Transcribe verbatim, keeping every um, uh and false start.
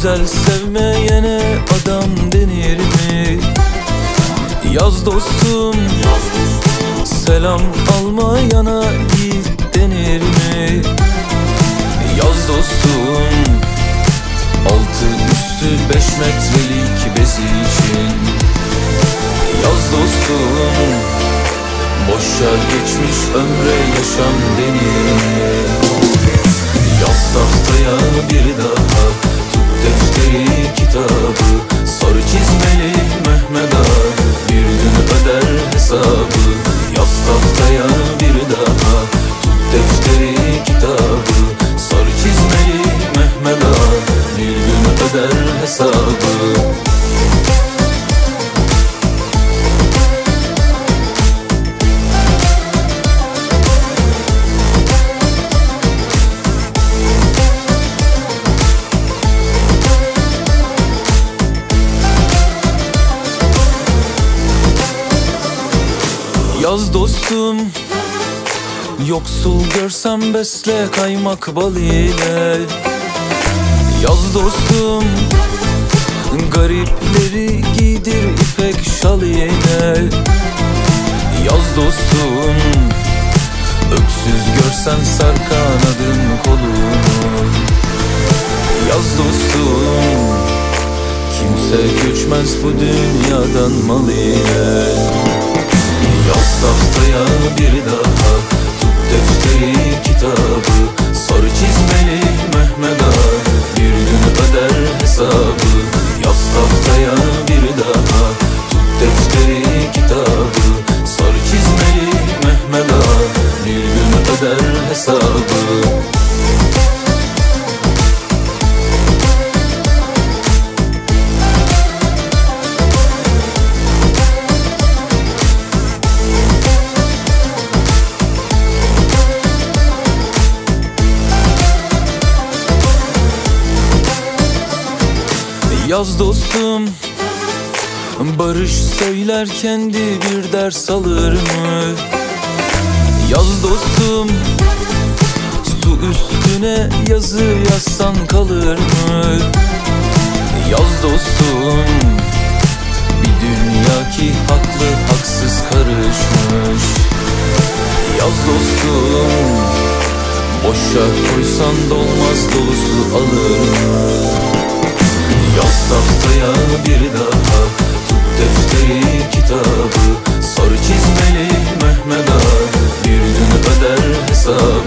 Güzel sevmeyene adam denir mi? Yaz dostum, selam almayana yiğit denir mi? Yaz dostum, altı üstü beş metrelik bezi için. Yaz dostum, boşa geçmiş ömre yaşam denir mi? Yaz tahtaya bir daha, tut defteri kitabı, sarı çizmeli Mehmet Ağa bir gün öder hesabı. Yaz tahtaya bir daha, tut defteri kitabı, sarı çizmeli Mehmet Ağa bir gün öder hesabı. Yaz dostum, yoksul görsem besle kaymak bal ile. Yaz dostum, garipleri giydir ipek şal ile. Yaz dostum, öksüz görsen sar kanadın kolunu. Yaz dostum, kimse göçmez bu dünyadan mal ile. Yaz tahtaya bir daha, tut defteri kitabı, sarı çizmeli Mehmet Ağa bir gün öder hesabı. Yaz tahtaya bir daha, tut defteri kitabı, sarı çizmeli Mehmet Ağa bir gün öder hesabı. Yaz dostum, barış söyler kendi bir ders alır mı? Yaz dostum, su üstüne yazı yazsan kalır mı? Yaz dostum, bir dünya ki haklı haksız karışmış. Yaz dostum, boşa koysan dolmaz dolusu alır mı? Yaz tahtaya bir daha, tut defteri kitabı, sarı çizmeli Mehmet Ağa bir gün öder hesabı.